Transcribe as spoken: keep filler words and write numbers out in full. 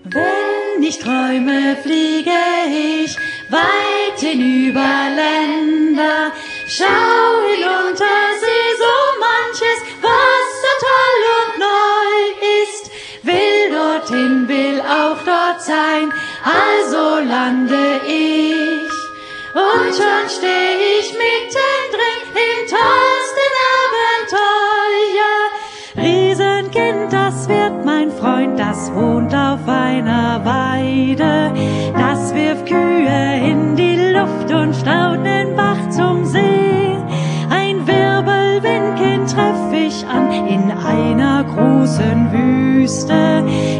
Wenn ich träume, fliege ich weit hinüber Länder, schau hinunter, seh so manches, was so toll und neu ist, will dorthin, will auch dort sein, also lande ich. Und schon steh ich mittendrin im tollsten Abenteuer. Riesenkind, das wird mein Freund, das wohnt auf einer Weide. Das wirft Kühe in die Luft und staut nen Bach zum See. Ein Wirbelwindkind treff ich an in einer großen Wüste.